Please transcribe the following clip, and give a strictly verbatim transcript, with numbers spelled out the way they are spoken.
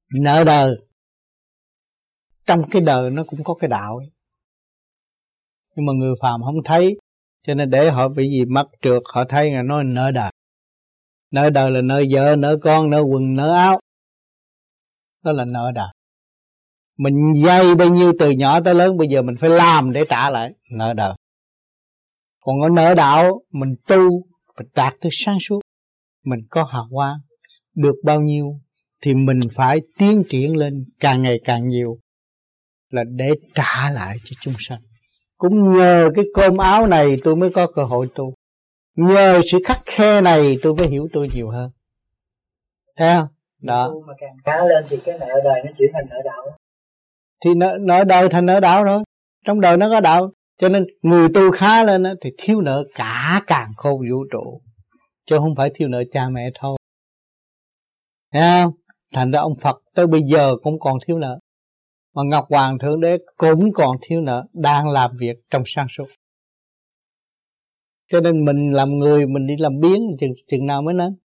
Nợ đời. Trong cái đời nó cũng có cái đạo ấy. Nhưng mà người phàm không thấy, cho nên để họ bị gì mất trượt, họ thấy là nói nợ đời. Nợ đời là nợ vợ, nợ con, nợ quần, nợ áo. Đó là nợ đời. Mình dây bao nhiêu từ nhỏ tới lớn, bây giờ mình phải làm để trả lại, nợ đời. Còn có nợ đạo, mình tu, mình đạt tới sáng suốt, mình có hào quang, được bao nhiêu thì mình phải tiến triển lên càng ngày càng nhiều, là để trả lại cho chúng sanh. Cũng nhờ cái cơm áo này tôi mới có cơ hội tu. Nhờ sự khắc khe này tôi mới hiểu tôi nhiều hơn. Thấy không? Đó. Tu mà càng khá lên thì cái nợ đời nó chuyển thành nợ đạo. Thì nợ, nợ đời thành nợ đạo rồi. Trong đời nó có đạo. Cho nên người tu khá lên thì thiếu nợ cả càn khôn vũ trụ, chứ không phải thiếu nợ cha mẹ thôi. Thấy không? Thành ra ông Phật tới bây giờ cũng còn thiếu nợ, mà Ngọc Hoàng Thượng Đế cũng còn thiếu nợ, đang làm việc trong sáng suốt. Cho nên mình làm người, mình đi làm biến chừng, chừng nào mới nên.